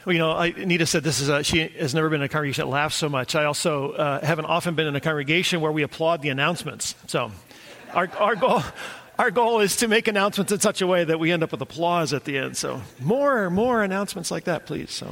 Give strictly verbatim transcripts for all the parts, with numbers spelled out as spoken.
Well, you know, I, Anita said this is a, she has never been in a congregation that laughs so much. I also uh, haven't often been in a congregation where we applaud the announcements. So our, our goal our goal is to make announcements in such a way that we end up with applause at the end. So more, more announcements like that, please. So,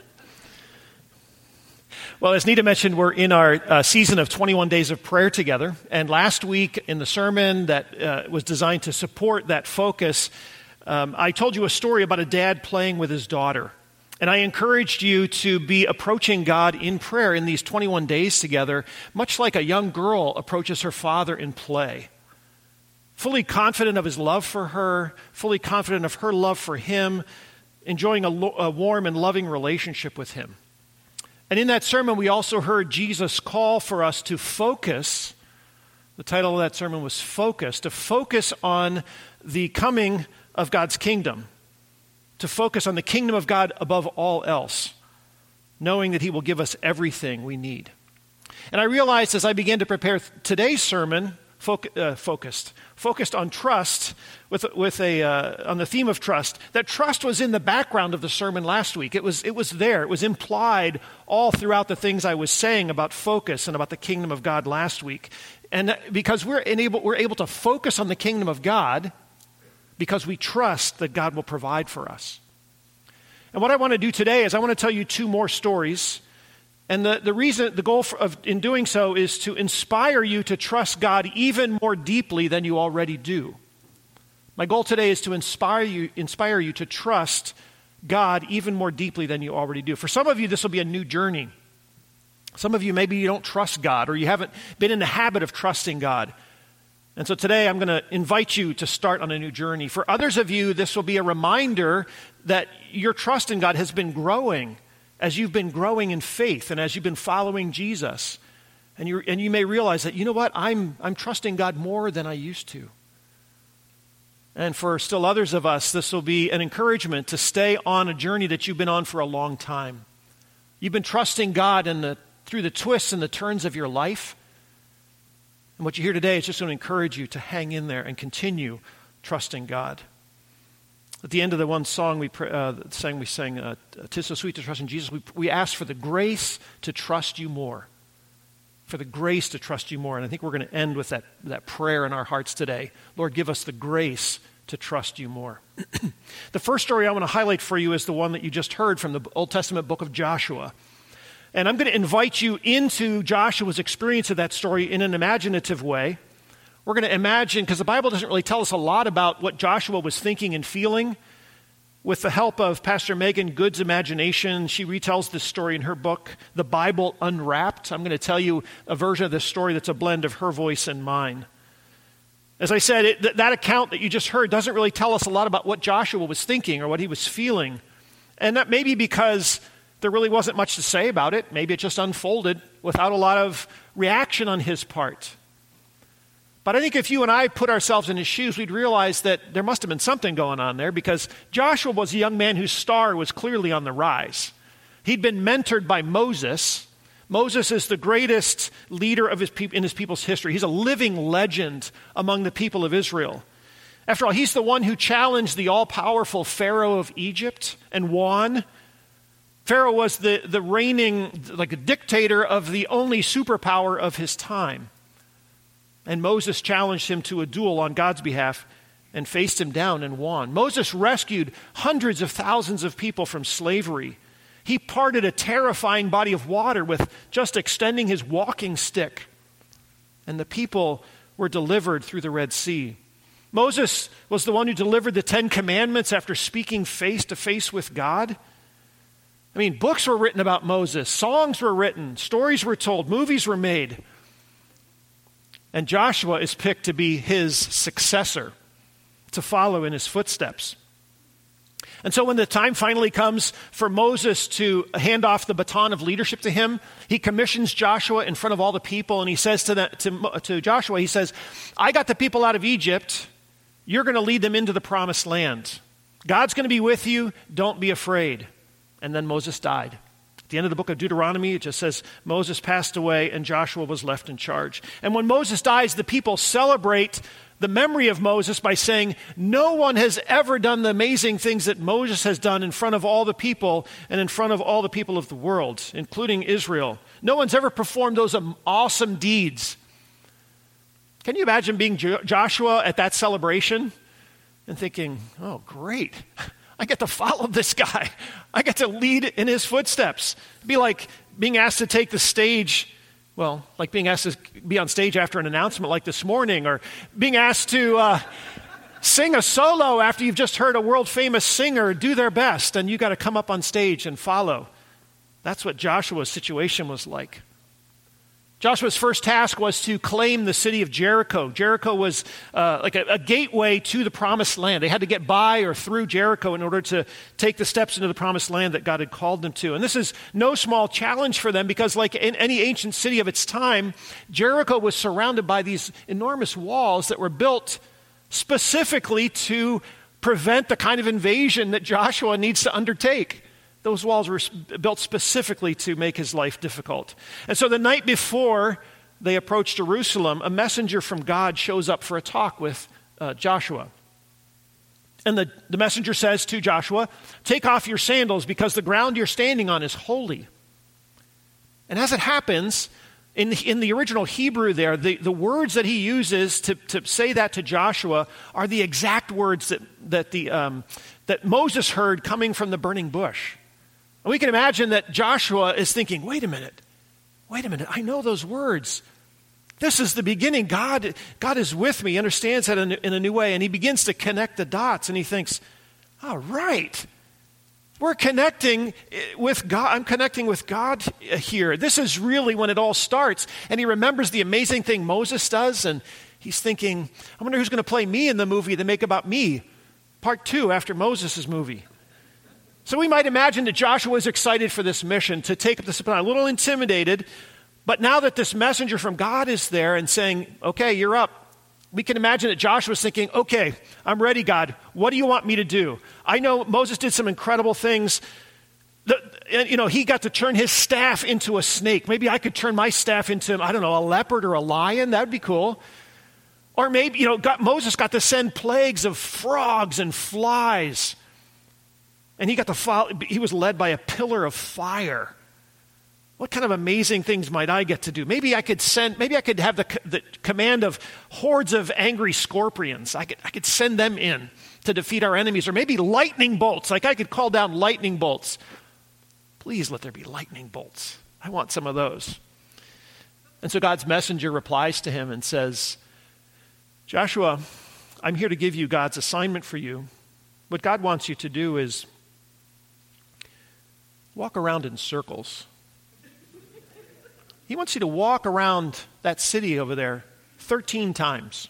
well, as Nita mentioned, we're in our uh, season of twenty-one days of prayer together. And last week in the sermon that uh, was designed to support that focus, um, I told you a story about a dad playing with his daughter. And I encouraged you to be approaching God in prayer in these twenty-one days together, much like a young girl approaches her father in play. Fully confident of his love for her, fully confident of her love for him, enjoying a, lo- a warm and loving relationship with him. And in that sermon, we also heard Jesus call for us to focus. The title of that sermon was Focus, to focus on the coming of God's kingdom. To focus on the kingdom of God above all else, knowing that he will give us everything we need. And I realized as I began to prepare today's sermon, foc- uh, focused, focused on trust, with with a uh, on the theme of trust, that trust was in the background of the sermon last week. It was it was there. It was implied all throughout the things I was saying about focus and about the kingdom of God last week. And because we're able we're able to focus on the kingdom of God, because we trust that God will provide for us. And what I want to do today is I want to tell you two more stories. And the, the reason, the goal for, of in doing so is to inspire you to trust God even more deeply than you already do. My goal today is to inspire you, inspire you to trust God even more deeply than you already do. For some of you, this will be a new journey. Some of you, maybe you don't trust God, or you haven't been in the habit of trusting God. And so today I'm going to invite you to start on a new journey. For others of you, this will be a reminder that your trust in God has been growing as you've been growing in faith and as you've been following Jesus. And you and you may realize that, you know what, I'm I'm trusting God more than I used to. And for still others of us, this will be an encouragement to stay on a journey that you've been on for a long time. You've been trusting God in the, through the twists and the turns of your life. And what you hear today is just going to encourage you to hang in there and continue trusting God. At the end of the one song we uh, sang, we sang, uh, "'Tis so sweet to trust in Jesus." We, we asked for the grace to trust you more, for the grace to trust you more. And I think we're going to end with that, that prayer in our hearts today. Lord, give us the grace to trust you more. The first story I want to highlight for you is the one that you just heard from the Old Testament book of Joshua. And I'm going to invite you into Joshua's experience of that story in an imaginative way. We're going to imagine, because the Bible doesn't really tell us a lot about what Joshua was thinking and feeling. With the help of Pastor Megan Good's imagination, she retells this story in her book, The Bible Unwrapped. I'm going to tell you a version of this story that's a blend of her voice and mine. As I said, it, th- that account that you just heard doesn't really tell us a lot about what Joshua was thinking or what he was feeling. And that may be because there really wasn't much to say about it. Maybe it just unfolded without a lot of reaction on his part. But I think if you and I put ourselves in his shoes, we'd realize that there must have been something going on there, because Joshua was a young man whose star was clearly on the rise. He'd been mentored by Moses. Moses is the greatest leader of his pe- in his people's history. He's a living legend among the people of Israel. After all, he's the one who challenged the all-powerful Pharaoh of Egypt and won. Pharaoh was the, the reigning, like a dictator of the only superpower of his time. And Moses challenged him to a duel on God's behalf and faced him down and won. Moses rescued hundreds of thousands of people from slavery. He parted a terrifying body of water with just extending his walking stick. And the people were delivered through the Red Sea. Moses was the one who delivered the Ten Commandments after speaking face to face with God. I mean, books were written about Moses, songs were written, stories were told, movies were made. And Joshua is picked to be his successor, to follow in his footsteps. And so when the time finally comes for Moses to hand off the baton of leadership to him, he commissions Joshua in front of all the people, and he says to, the, to, to Joshua, he says, I got the people out of Egypt, you're going to lead them into the promised land. God's going to be with you, don't be afraid. And then Moses died. At the end of the book of Deuteronomy, it just says Moses passed away and Joshua was left in charge. And when Moses dies, the people celebrate the memory of Moses by saying, no one has ever done the amazing things that Moses has done in front of all the people and in front of all the people of the world, including Israel. No one's ever performed those awesome deeds. Can you imagine being Jo- Joshua at that celebration and thinking, oh, great, I get to follow this guy. I get to lead in his footsteps. It'd be like being asked to take the stage. Well, like being asked to be on stage after an announcement like this morning, or being asked to uh, sing a solo after you've just heard a world-famous singer do their best, and you got to come up on stage and follow. That's what Joshua's situation was like. Joshua's first task was to claim the city of Jericho. Jericho was uh, like a, a gateway to the promised land. They had to get by or through Jericho in order to take the steps into the promised land that God had called them to. And this is no small challenge for them because like in any ancient city of its time, Jericho was surrounded by these enormous walls that were built specifically to prevent the kind of invasion that Joshua needs to undertake. Those walls were built specifically to make his life difficult. And so the night before they approach Jerusalem, a messenger from God shows up for a talk with uh, Joshua. And the, the messenger says to Joshua, take off your sandals because the ground you're standing on is holy. And as it happens, in the, in the original Hebrew there, the, the words that he uses to, to say that to Joshua are the exact words that, that, the, um, that Moses heard coming from the burning bush. And we can imagine that Joshua is thinking, wait a minute, wait a minute, I know those words. This is the beginning. God, God is with me. He understands that in, in a new way. And he begins to connect the dots and he thinks, all right, we're connecting with God. I'm connecting with God here. This is really when it all starts. And he remembers the amazing thing Moses does. And he's thinking, I wonder who's going to play me in the movie they make about me. Part two after Moses' movie. So we might imagine that Joshua is excited for this mission to take up this, a little intimidated, but now that this messenger from God is there and saying, okay, you're up, we can imagine that Joshua's thinking, okay, I'm ready, God. What do you want me to do? I know Moses did some incredible things. The, you know, he got to turn his staff into a snake. Maybe I could turn my staff into, I don't know, a leopard or a lion. That would be cool. Or maybe, you know, God, Moses got to send plagues of frogs and flies. And he got to follow, he was led by a pillar of fire. What kind of amazing things might I get to do? Maybe I could send, maybe I could have the, the command of hordes of angry scorpions. I could, I could send them in to defeat our enemies. Or maybe lightning bolts, like I could call down lightning bolts. Please let there be lightning bolts. I want some of those. And so God's messenger replies to him and says, Joshua, I'm here to give you God's assignment for you. What God wants you to do is walk around in circles. He wants you to walk around that city over there thirteen times.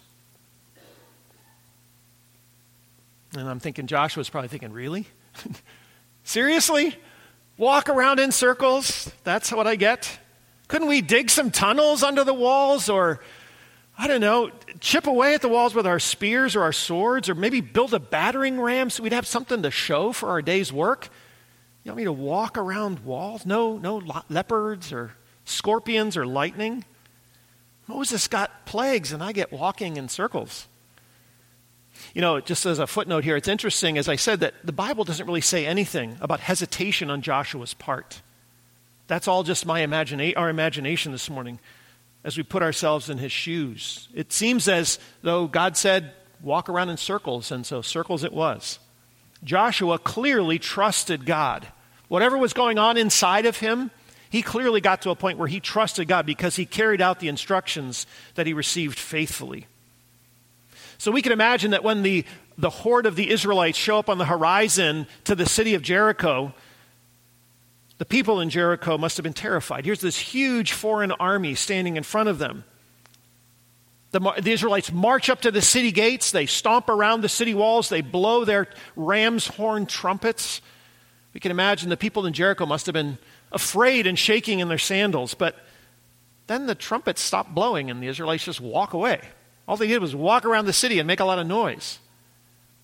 And I'm thinking Joshua's probably thinking, really? Seriously? Walk around in circles? That's what I get? Couldn't we dig some tunnels under the walls or, I don't know, chip away at the walls with our spears or our swords or maybe build a battering ram so we'd have something to show for our day's work? You want me to walk around walls? No, no leopards or scorpions or lightning. Moses got plagues and I get walking in circles. You know, just as a footnote here, it's interesting, as I said, that the Bible doesn't really say anything about hesitation on Joshua's part. That's all just my imagina- our imagination this morning as we put ourselves in his shoes. It seems as though God said, walk around in circles, and so circles it was. Joshua clearly trusted God. Whatever was going on inside of him, he clearly got to a point where he trusted God because he carried out the instructions that he received faithfully. So we can imagine that when the, the horde of the Israelites show up on the horizon to the city of Jericho, the people in Jericho must have been terrified. Here's this huge foreign army standing in front of them. The, the Israelites march up to the city gates. They stomp around the city walls. They blow their ram's horn trumpets. We can imagine the people in Jericho must have been afraid and shaking in their sandals. But then the trumpets stopped blowing and the Israelites just walk away. All they did was walk around the city and make a lot of noise.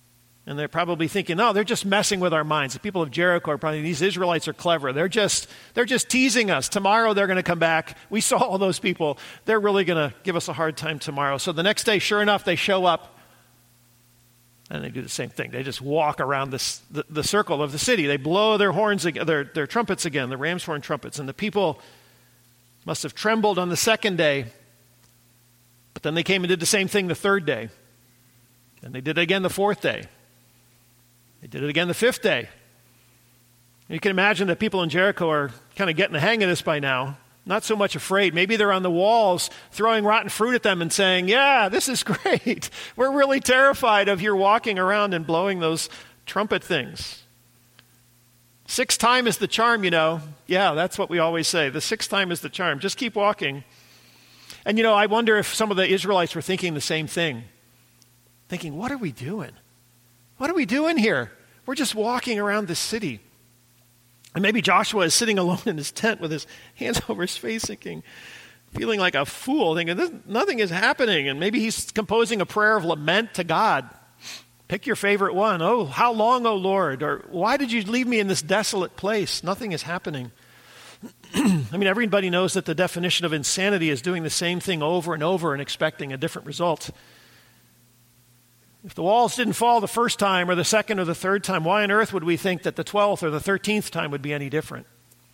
And they're probably thinking, no, they're just messing with our minds. The people of Jericho are probably, these Israelites are clever. They're just, they're just teasing us. Tomorrow they're going to come back. We saw all those people. They're really going to give us a hard time tomorrow. So the next day, sure enough, they show up. And they do the same thing. They just walk around this, the, the circle of the city. They blow their horns, their, their trumpets again, the ram's horn trumpets. And the people must have trembled on the second day. But then they came and did the same thing the third day. And they did it again the fourth day. They did it again the fifth day. You can imagine that people in Jericho are kind of getting the hang of this by now. Not so much afraid. Maybe they're on the walls throwing rotten fruit at them and saying, yeah, this is great. We're really terrified of your walking around and blowing those trumpet things. Sixth time is the charm, you know. Yeah, that's what we always say. The sixth time is the charm. Just keep walking. And, you know, I wonder if some of the Israelites were thinking the same thing. Thinking, what are we doing? What are we doing here? We're just walking around the city. And maybe Joshua is sitting alone in his tent with his hands over his face thinking, feeling like a fool, thinking this, nothing is happening. And maybe he's composing a prayer of lament to God. Pick your favorite one. Oh, how long, O Lord? Or why did you leave me in this desolate place? Nothing is happening. I mean, everybody knows that the definition of insanity is doing the same thing over and over and expecting a different result. If the walls didn't fall the first time or the second or the third time, why on earth would we think that the twelfth or the thirteenth time would be any different?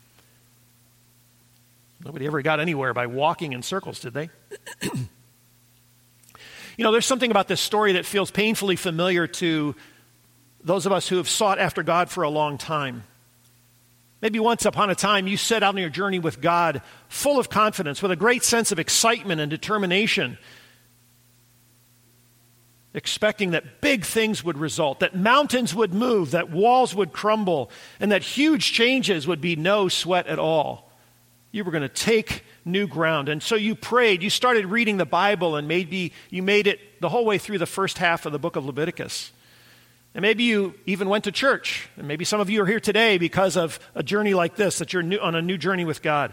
Nobody ever got anywhere by walking in circles, did they? You know, there's something about this story that feels painfully familiar to those of us who have sought after God for a long time. Maybe once upon a time you set out on your journey with God full of confidence, with a great sense of excitement and determination, expecting that big things would result, that mountains would move, that walls would crumble, and that huge changes would be no sweat at all. You were going to take new ground. And so you prayed, you started reading the Bible, and maybe you made it the whole way through the first half of the book of Leviticus. And maybe you even went to church. And maybe some of you are here today because of a journey like this, that you're new, on a new journey with God.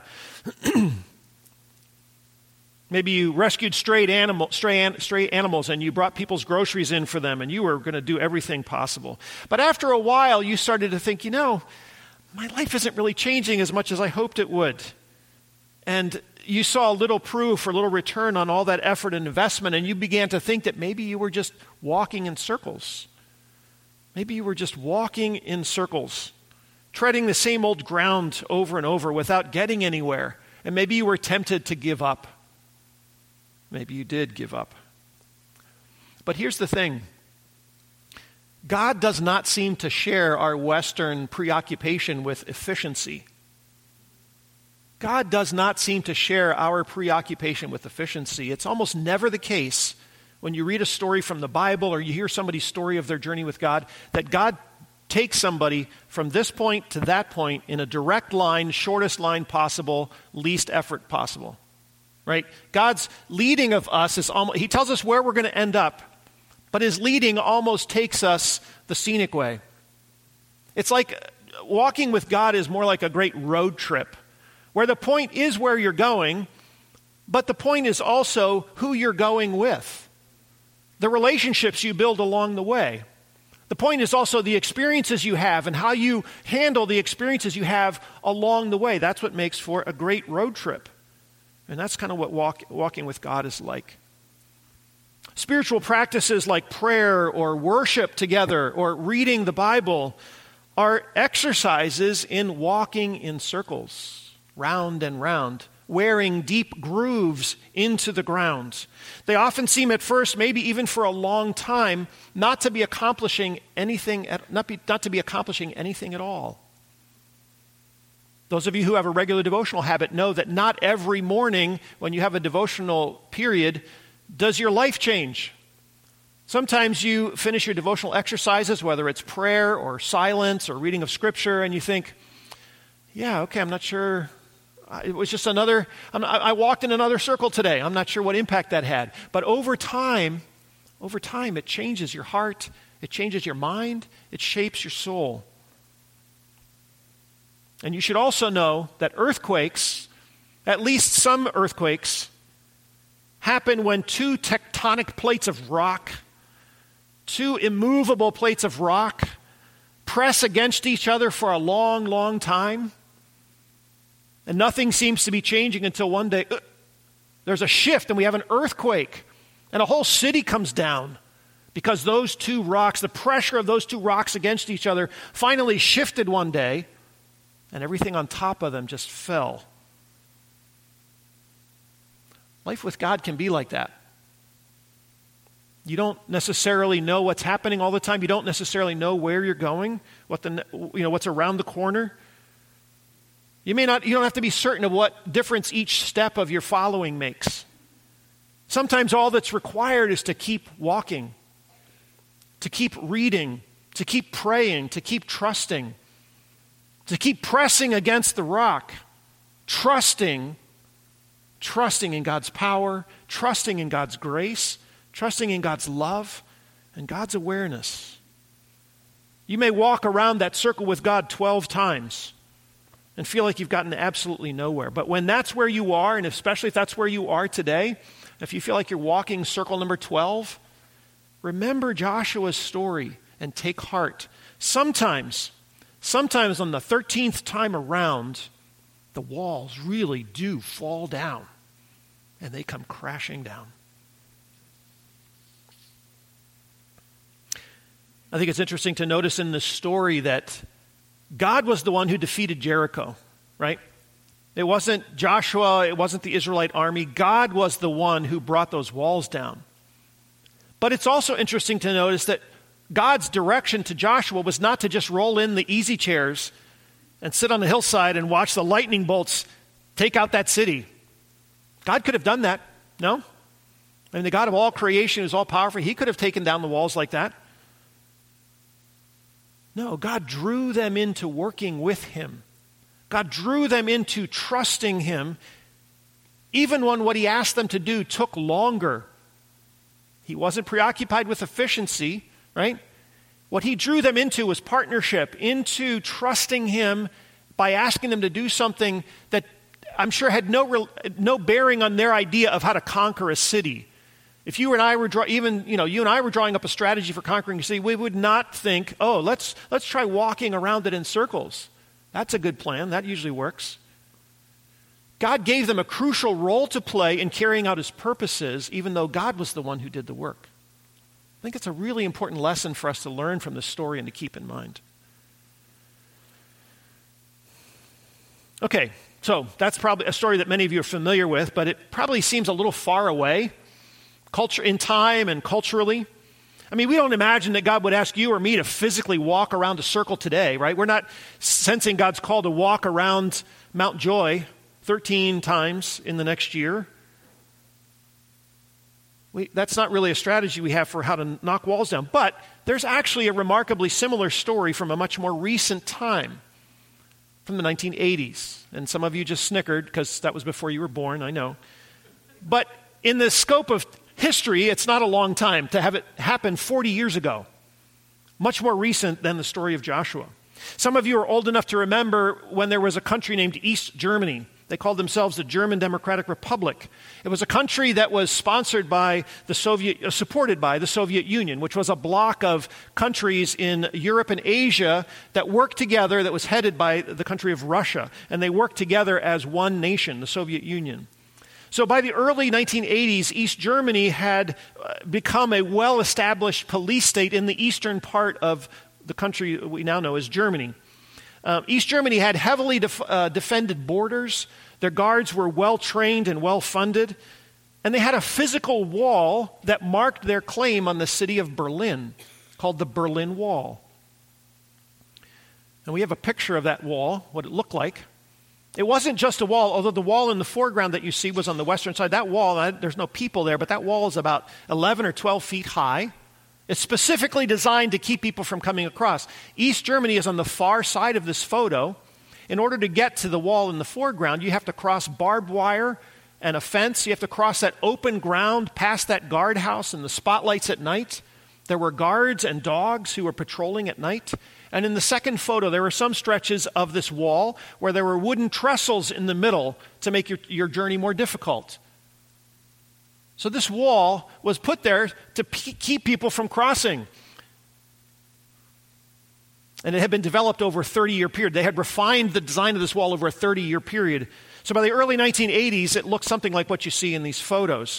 Maybe you rescued strayed animal, stray, an, stray animals and you brought people's groceries in for them and you were going to do everything possible. But after a while, you started to think, you know, my life isn't really changing as much as I hoped it would. And you saw little proof or little return on all that effort and investment, and you began to think that maybe you were just walking in circles. Maybe you were just walking in circles, treading the same old ground over and over without getting anywhere. And maybe you were tempted to give up. Maybe you did give up. But here's the thing. God does not seem to share our Western preoccupation with efficiency. God does not seem to share our preoccupation with efficiency. It's almost never the case when you read a story from the Bible or you hear somebody's story of their journey with God, that God takes somebody from this point to that point in a direct line, shortest line possible, least effort possible. Right? God's leading of us is almost, he tells us where we're going to end up, but his leading almost takes us the scenic way. It's like walking with God is more like a great road trip, where the point is where you're going, but the point is also who you're going with, the relationships you build along the way. The point is also the experiences you have and how you handle the experiences you have along the way. That's what makes for a great road trip. And that's kind of what walk, walking with God is like. Spiritual practices like prayer or worship together or reading the Bible are exercises in walking in circles, round and round, wearing deep grooves into the ground. They often seem at first, maybe even for a long time, not to be accomplishing anything, at, not, be, not to be accomplishing anything at all. Those of you who have a regular devotional habit know that not every morning when you have a devotional period does your life change. Sometimes you finish your devotional exercises, whether it's prayer or silence or reading of Scripture, and you think, yeah, okay, I'm not sure. It was just another, I walked in another circle today. I'm not sure what impact that had. But over time, over time, it changes your heart, it changes your mind, it shapes your soul. And you should also know that earthquakes, at least some earthquakes, happen when two tectonic plates of rock two immovable plates of rock press against each other for a long, long time. And nothing seems to be changing until one day, uh, there's a shift and we have an earthquake. And a whole city comes down because those two rocks, the pressure of those two rocks against each other finally shifted one day and everything on top of them just fell. Life with God can be like that. You don't necessarily know what's happening all the time. You don't necessarily know where you're going, what the you know what's around the corner. You may not you don't have to be certain of what difference each step of your following makes. Sometimes all that's required is to keep walking, to keep reading, to keep praying, to keep trusting, to keep pressing against the rock, trusting, trusting in God's power, trusting in God's grace, trusting in God's love and God's awareness. You may walk around that circle with God twelve times and feel like you've gotten absolutely nowhere. But when that's where you are, and especially if that's where you are today, if you feel like you're walking circle number twelve, remember Joshua's story and take heart. Sometimes, sometimes on the thirteenth time around, the walls really do fall down and they come crashing down. I think it's interesting to notice in this story that God was the one who defeated Jericho, right? It wasn't Joshua, it wasn't the Israelite army. God was the one who brought those walls down. But it's also interesting to notice that God's direction to Joshua was not to just roll in the easy chairs and sit on the hillside and watch the lightning bolts take out that city. God could have done that, no? I mean, the God of all creation who's all powerful, he could have taken down the walls like that. No, God drew them into working with him. God drew them into trusting him, even when what he asked them to do took longer. He wasn't preoccupied with efficiency, right? What he drew them into was partnership, into trusting him by asking them to do something that I'm sure had no real, no bearing on their idea of how to conquer a city. If you and I were draw, even you know you and I were drawing up a strategy for conquering a city, we would not think, oh, let's let's try walking around it in circles. That's a good plan. That usually works. God gave them a crucial role to play in carrying out his purposes, even though God was the one who did the work. I think it's a really important lesson for us to learn from this story and to keep in mind. Okay, so that's probably a story that many of you are familiar with, but it probably seems a little far away. Culture in time and culturally. I mean, we don't imagine that God would ask you or me to physically walk around a circle today, right? We're not sensing God's call to walk around Mount Joy thirteen times in the next year. We, that's not really a strategy we have for how to knock walls down. But there's actually a remarkably similar story from a much more recent time, from the nineteen eighties. And some of you just snickered because that was before you were born, I know. But in the scope of history, it's not a long time to have it happen forty years ago. Much more recent than the story of Joshua. Some of you are old enough to remember when there was a country named East Germany. They called themselves the German Democratic Republic. It was a country that was sponsored by the Soviet, uh, supported by the Soviet Union, which was a bloc of countries in Europe and Asia that worked together, that was headed by the country of Russia. And they worked together as one nation, the Soviet Union. So by the early nineteen eighties, East Germany had become a well-established police state in the eastern part of the country we now know as Germany. Uh, East Germany had heavily def- uh, defended borders. Their guards were well-trained and well-funded. And they had a physical wall that marked their claim on the city of Berlin, called the Berlin Wall. And we have a picture of that wall, what it looked like. It wasn't just a wall, although the wall in the foreground that you see was on the western side. That wall, there's no people there, but that wall is about eleven or twelve feet high. It's specifically designed to keep people from coming across. East Germany is on the far side of this photo. In order to get to the wall in the foreground, you have to cross barbed wire and a fence. You have to cross that open ground past that guardhouse and the spotlights at night. There were guards and dogs who were patrolling at night. And in the second photo, there were some stretches of this wall where there were wooden trestles in the middle to make your, your journey more difficult. So this wall was put there to p- keep people from crossing. And it had been developed over a thirty-year period. They had refined the design of this wall over a thirty-year period. So by the early nineteen eighties, it looked something like what you see in these photos.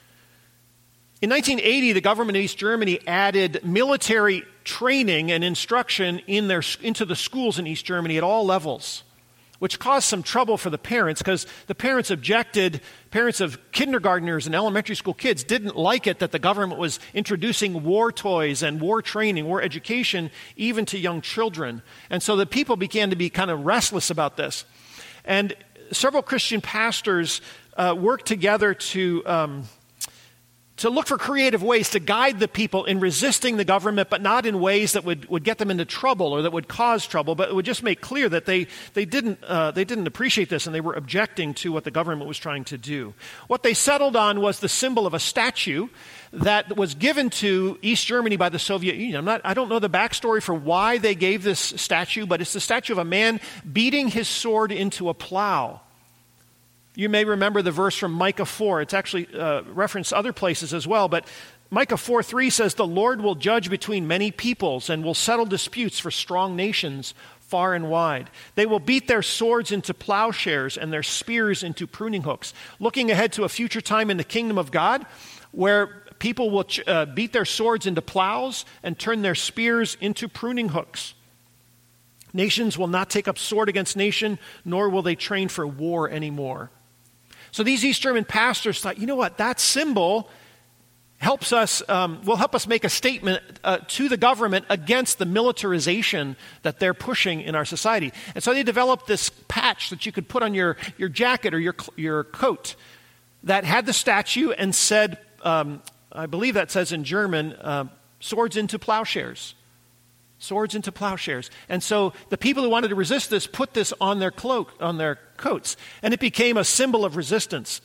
In nineteen eighty, the government of East Germany added military training and instruction in their, into the schools in East Germany at all levels, which caused some trouble for the parents because the parents objected. Parents of kindergartners and elementary school kids didn't like it that the government was introducing war toys and war training, war education, even to young children. And so the people began to be kind of restless about this. And several Christian pastors uh, worked together to... Um, to look for creative ways to guide the people in resisting the government, but not in ways that would, would get them into trouble or that would cause trouble, but it would just make clear that they, they, didn't, uh, they didn't appreciate this and they were objecting to what the government was trying to do. What they settled on was the symbol of a statue that was given to East Germany by the Soviet Union. I'm not, I don't know the backstory for why they gave this statue, but it's the statue of a man beating his sword into a plow. You may remember the verse from Micah four. It's actually uh, referenced other places as well, but Micah four three says, "The Lord will judge between many peoples and will settle disputes for strong nations far and wide. They will beat their swords into plowshares and their spears into pruning hooks." Looking ahead to a future time in the kingdom of God where people will ch- uh, beat their swords into plows and turn their spears into pruning hooks. Nations will not take up sword against nation, nor will they train for war anymore. So these East German pastors thought, you know what, that symbol helps us, um, will help us make a statement uh, to the government against the militarization that they're pushing in our society. And so they developed this patch that you could put on your, your jacket or your, your coat that had the statue and said, um, I believe that says in German, uh, swords into plowshares. Swords into plowshares. And so the people who wanted to resist this put this on their cloak, on their coats, and it became a symbol of resistance.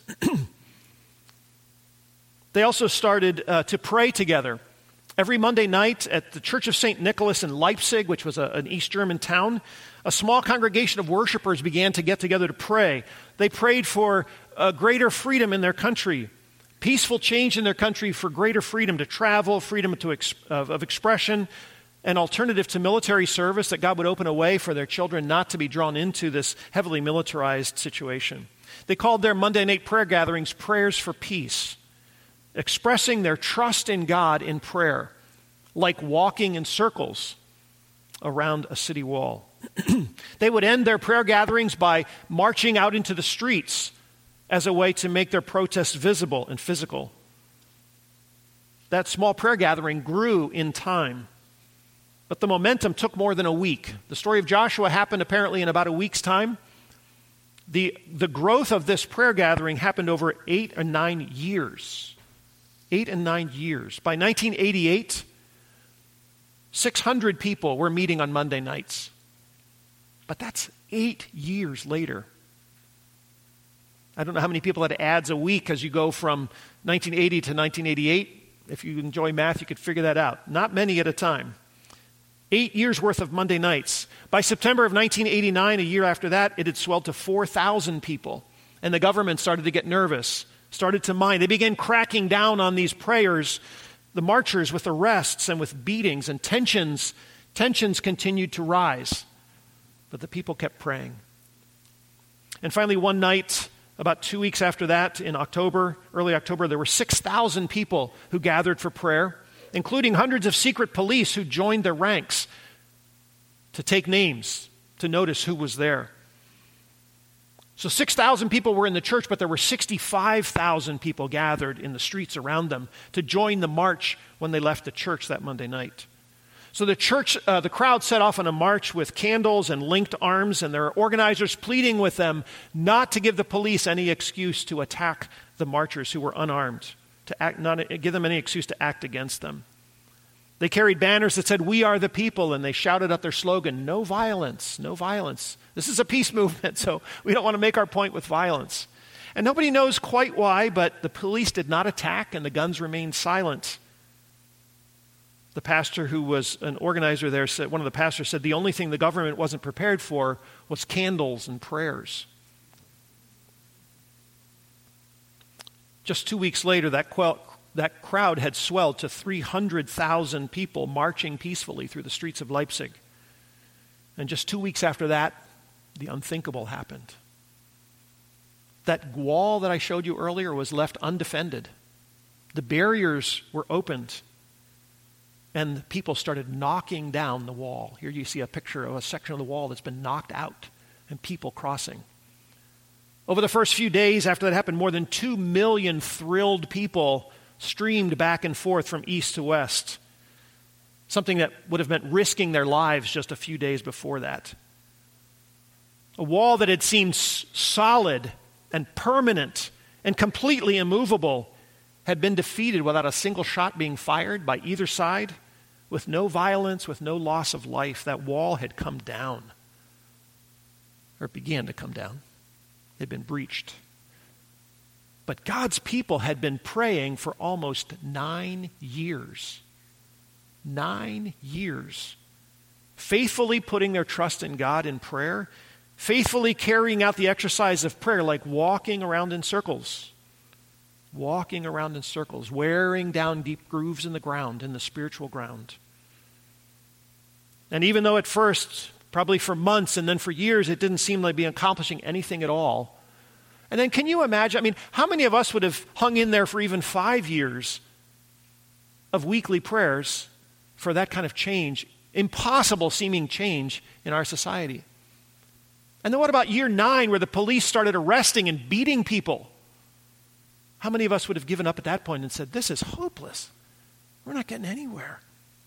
They also started uh, to pray together. Every Monday night at the Church of Saint Nicholas in Leipzig, which was a, an East German town, a small congregation of worshipers began to get together to pray. They prayed for uh, greater freedom in their country, peaceful change in their country, for greater freedom to travel, freedom to ex- of, of expression, an alternative to military service, that God would open a way for their children not to be drawn into this heavily militarized situation. They called their Monday night prayer gatherings prayers for peace, expressing their trust in God in prayer, like walking in circles around a city wall. They would end their prayer gatherings by marching out into the streets as a way to make their protests visible and physical. That small prayer gathering grew in time. But the momentum took more than a week. The story of Joshua happened apparently in about a week's time. The, the growth of this prayer gathering happened over eight or nine years. Eight and nine years. By nineteen eighty-eight, six hundred people were meeting on Monday nights. But that's eight years later. I don't know how many people had ads a week as you go from nineteen eighty to nineteen eighty-eight. If you enjoy math, you could figure that out. Not many at a time. Eight years worth of Monday nights. By September of nineteen eighty-nine, a year after that, it had swelled to four thousand people. And the government started to get nervous, started to mind. They began cracking down on these prayers, the marchers, with arrests and with beatings, and tensions. Tensions continued to rise. But the people kept praying. And finally, one night, about two weeks after that, in October, early October, there were six thousand people who gathered for prayer, including hundreds of secret police who joined their ranks to take names, to notice who was there. So six thousand people were in the church, but there were sixty-five thousand people gathered in the streets around them to join the march when they left the church that Monday night. So the church, uh, the crowd set off on a march with candles and linked arms, and there are organizers pleading with them not to give the police any excuse to attack the marchers who were unarmed, to act, not give them any excuse to act against them. They carried banners that said, "We are the people," and they shouted out their slogan, "No violence, no violence." This is a peace movement, so we don't want to make our point with violence. And nobody knows quite why, but the police did not attack and the guns remained silent. The pastor who was an organizer there said, one of the pastors said, the only thing the government wasn't prepared for was candles and prayers. Just two weeks later, that, quel- that crowd had swelled to three hundred thousand people marching peacefully through the streets of Leipzig. And just two weeks after that, the unthinkable happened. That wall that I showed you earlier was left undefended. The barriers were opened, and people started knocking down the wall. Here you see a picture of a section of the wall that's been knocked out and people crossing. Over the first few days after that happened, more than two million thrilled people streamed back and forth from east to west, something that would have meant risking their lives just a few days before that. A wall that had seemed s- solid and permanent and completely immovable had been defeated without a single shot being fired by either side, with no violence, with no loss of life. That wall had come down, or it began to come down. It had been breached. But God's people had been praying for almost nine years. Nine years. Faithfully putting their trust in God in prayer, faithfully carrying out the exercise of prayer like walking around in circles. Walking around in circles, wearing down deep grooves in the ground, in the spiritual ground. And even though at first, probably for months and then for years, it didn't seem like be accomplishing anything at all. And then can you imagine, I mean, how many of us would have hung in there for even five years of weekly prayers for that kind of change, impossible seeming change in our society? And then what about year nine, where the police started arresting and beating people? How many of us would have given up at that point and said, this is hopeless. We're not getting anywhere.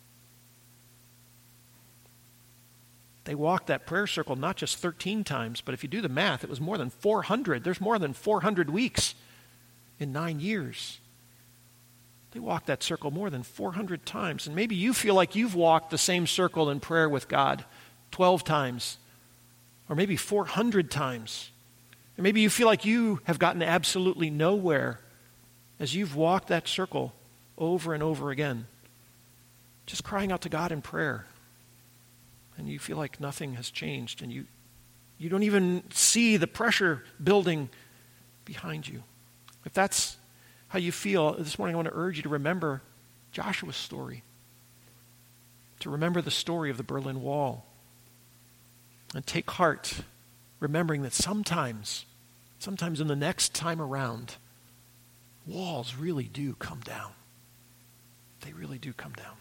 They walked that prayer circle not just thirteen times, but if you do the math, it was more than four hundred. There's more than four hundred weeks in nine years. They walked that circle more than four hundred times. And maybe you feel like you've walked the same circle in prayer with God twelve times, or maybe four hundred times. And maybe you feel like you have gotten absolutely nowhere as you've walked that circle over and over again, just crying out to God in prayer. And you feel like nothing has changed, and you, you don't even see the pressure building behind you. If that's how you feel, this morning I want to urge you to remember Joshua's story, to remember the story of the Berlin Wall, and take heart, remembering that sometimes, sometimes in the next time around, walls really do come down. They really do come down.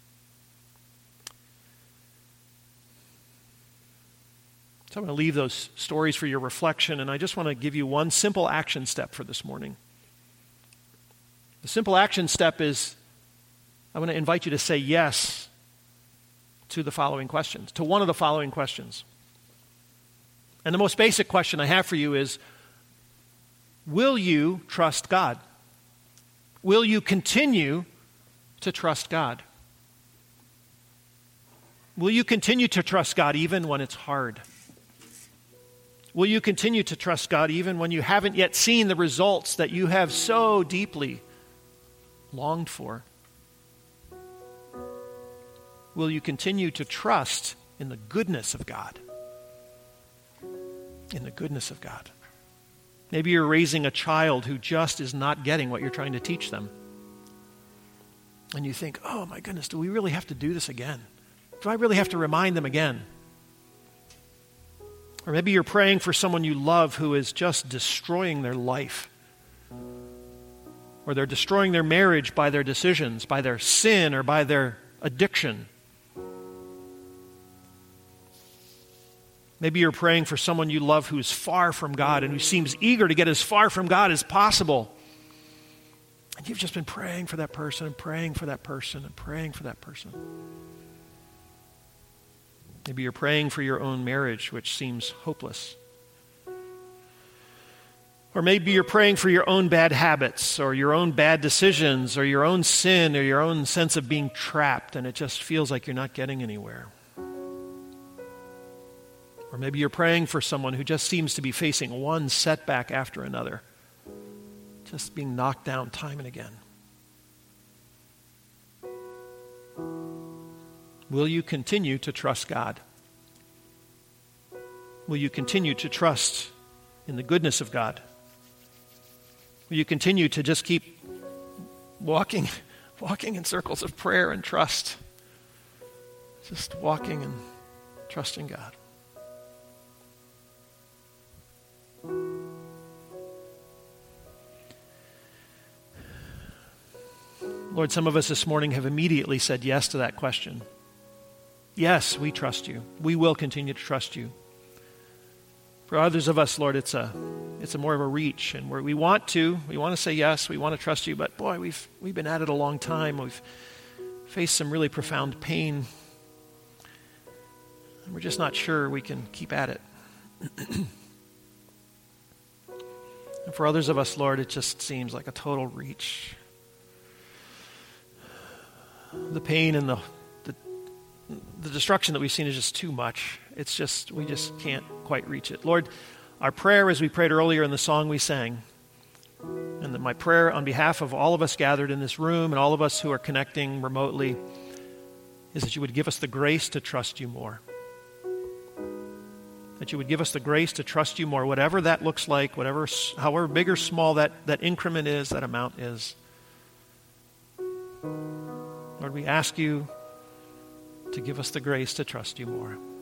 So I'm going to leave those stories for your reflection, and I just want to give you one simple action step for this morning. The simple action step is I want to invite you to say yes to the following questions, to one of the following questions. And the most basic question I have for you is, will you trust God? Will you continue to trust God? Will you continue to trust God even when it's hard? Will you continue to trust God even when you haven't yet seen the results that you have so deeply longed for? Will you continue to trust in the goodness of God? In the goodness of God. Maybe you're raising a child who just is not getting what you're trying to teach them. And you think, oh my goodness, do we really have to do this again? Do I really have to remind them again? Or maybe you're praying for someone you love who is just destroying their life. Or they're destroying their marriage by their decisions, by their sin, or by their addiction. Maybe you're praying for someone you love who's far from God and who seems eager to get as far from God as possible. And you've just been praying for that person and praying for that person and praying for that person. Maybe you're praying for your own marriage, which seems hopeless. Or maybe you're praying for your own bad habits or your own bad decisions or your own sin or your own sense of being trapped, and it just feels like you're not getting anywhere. Or maybe you're praying for someone who just seems to be facing one setback after another, just being knocked down time and again. Will you continue to trust God? Will you continue to trust in the goodness of God? Will you continue to just keep walking, walking in circles of prayer and trust? Just walking and trusting God. Lord, some of us this morning have immediately said yes to that question. Yes, we trust you. We will continue to trust you. For others of us, Lord, it's a it's a more of a reach, and where we want to, we want to say yes, we want to trust you, but boy, we've we've been at it a long time. We've faced some really profound pain, and we're just not sure we can keep at it. And for others of us, Lord, it just seems like a total reach. The pain and the, the the destruction that we've seen is just too much. It's just, we just can't quite reach it. Lord, our prayer, as we prayed earlier in the song we sang, and that my prayer on behalf of all of us gathered in this room and all of us who are connecting remotely, is that you would give us the grace to trust you more. That you would give us the grace to trust you more, whatever that looks like, whatever, however big or small that, that increment is, that amount is. Lord, we ask you to give us the grace to trust you more.